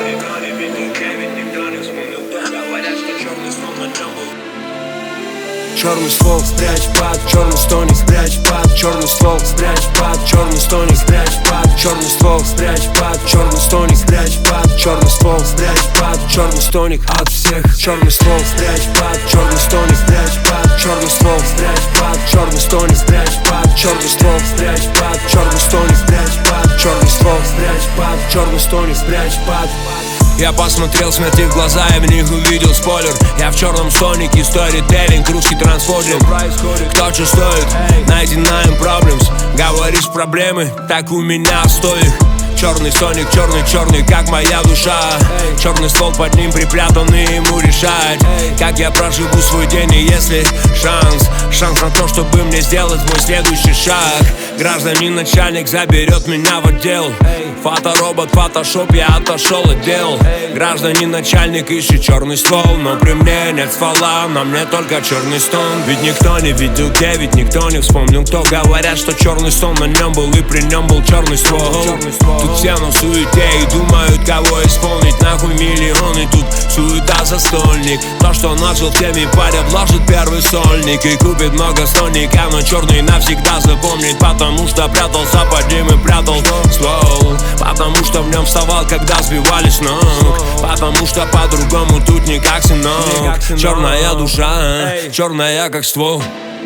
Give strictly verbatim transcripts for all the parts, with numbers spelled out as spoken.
Черный ствол спрячь под, черный стоник спрячь под, черный ствол спрячь под, черный стоник спрячь под, черный ствол спрячь под, черный стоник спрячь под, черный ствол спрячь под, черный стоник от всех, черный ствол спрячь под, черный стоник спрячь под, черный ствол спрячь под, черный стоник спрячь под, черный ствол спрячь под, черный стоник спрячь под, черный ствол спрячь под, черный стоник спрячь под. Я посмотрел смерти в глаза и в них увидел спойлер. Я в черном сонике, сторителлинг, русский трансфординг. Кто что стоит, ninety-nine problems. Говоришь проблемы, так у меня сто их. Черный соник, черный-черный, как моя душа. Черный ствол под ним припрятанный, ему решать, как я проживу свой день. И если шанс, шанс на то, чтобы мне сделать мой следующий шаг. Гражданин начальник заберет меня в отдел. Фоторобот, фотошоп, я отошел от дел. Гражданин начальник ищет черный ствол, но при мне нет ствола, на мне только черный стон. Ведь никто не видел где, ведь никто не вспомнил кто. Говорят, что черный стол на нем был и при нем был черный ствол. Тут все на суете и думают, кого исполнить. Нахуй миллионы, тут суета застольник. То, что начал, теми паря вложит первый сольник и купит много стольника, но черный навсегда запомнит, потому что прятался под ним и прятал ствол. Потому что в нем вставал, когда сбивали с ног. Потому что по-другому тут не как сынок. Черная душа, черная как ствол.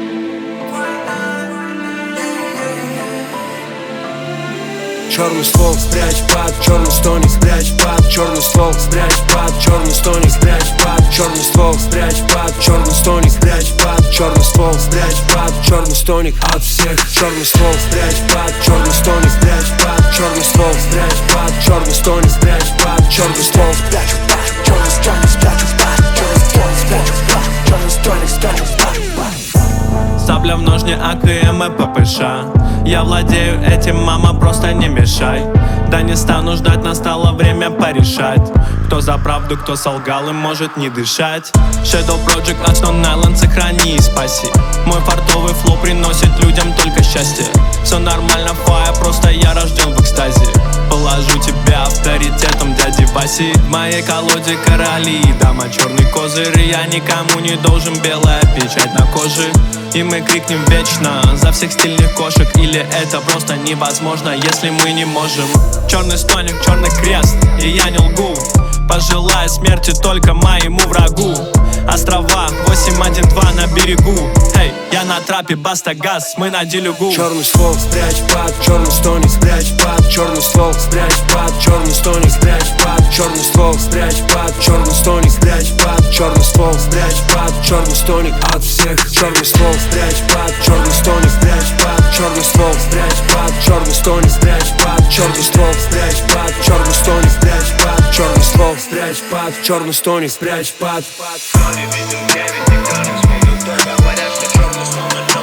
Черный ствол спрячь под, черный стоник спрячь под, черный ствол спрячь под, черный стоник спрячь под, черный ствол спрячь под, черный стоник спрячь под, черный ствол спрячь под, черный стоник от всех, черный ствол спрячь под, черный стоник спрячь под, черный ствол спрячь под, черный стоник спрячь под, черный ствол спрячь под, черный стоник спрячь под, черный ствол спрячь под, черный стоник спрячь под. Сабля в ножне, АКМ и ППШ. Я владею этим, мама, просто не мешай. Да не стану ждать, настало время порешать. Кто за правду, кто солгал и может не дышать. Shadow Project, Stone Island, сохрани и спаси. Мой фартовый флоу приносит людям только счастье. Все нормально, фая, просто я рожден в экстазе. Положу тебя авторитетом дяди Васи. В моей колоде короли, дама черный козырь. Я никому не должен, белая печать на коже. И мы крикнем вечно за всех стильных кошек. Или это просто невозможно, если мы не можем. Черный стоник, черный крест, и я не лгу. Пожелаю смерти только моему врагу. Острова восемь один два на берегу. Эй, я на трапе, баста газ, мы на делюгу. Черный ствол спрячь под, черный стоник спрячь под, черный ствол спрячь под, черный стоник спрячь под, черный ствол спрячь под, черный стоник спрячь под, черный ствол спрячь под, черный стоник от всех, черный ствол спрячь под, черный стоник спрячь под, черный ствол спрячь под, черный стоник спрячь под, черный ствол спрячь под, черный стоник спрячь под, черный ствол спрячь под, черный стоник спрячь под. Никто не видел, я ведь никто не вспомнил, кто. Говорят, что черный ствол на